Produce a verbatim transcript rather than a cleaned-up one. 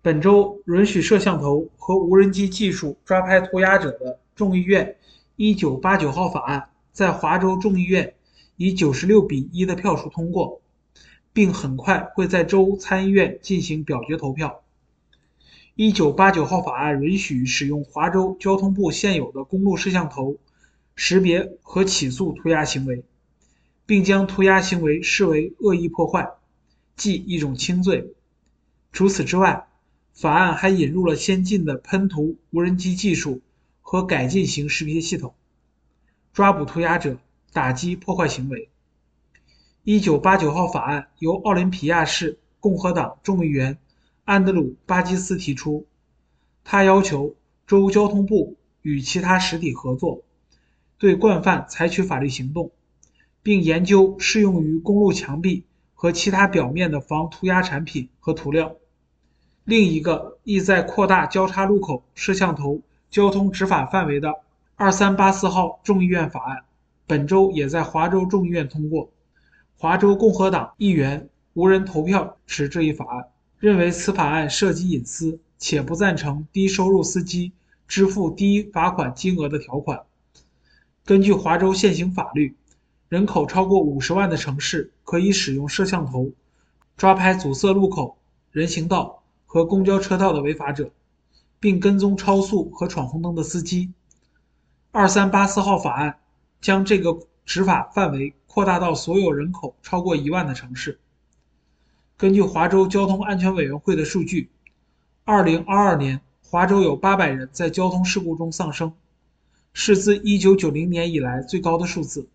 本周允许摄像头和无人机技术抓拍涂鸦者的众议院一九八九号法案在华州众议院以九十六比一的票数通过，并很快会在州参议院进行表决投票。一九八九号法案允许使用华州交通部现有的公路摄像头识别和起诉涂鸦行为，并将涂鸦行为视为恶意破坏，即一种轻罪。除此之外，法案还引入了先进的喷涂无人机技术和改进型识别系统，抓捕涂鸦者，打击破坏行为。一九八九号法案由奥林匹亚市共和党众议员安德鲁·巴基斯提出，他要求州交通部与其他实体合作，对惯犯采取法律行动，并研究适用于公路墙壁和其他表面的防涂鸦产品和涂料。另一个意在扩大交叉路口摄像头交通执法范围的二三八四号众议院法案，本周也在华州众议院通过。华州共和党议员无人投票持这一法案，认为此法案涉及隐私，且不赞成低收入司机支付低罚款金额的条款。根据华州现行法律，人口超过五十万的城市可以使用摄像头抓拍阻塞路口、人行道和公交车道的违法者，并跟踪超速和闯红灯的司机。二三八四号法案将这个执法范围扩大到所有人口超过一万的城市。根据华州交通安全委员会的数据，二零二二年华州有八百人在交通事故中丧生，是自一九九零年以来最高的数字。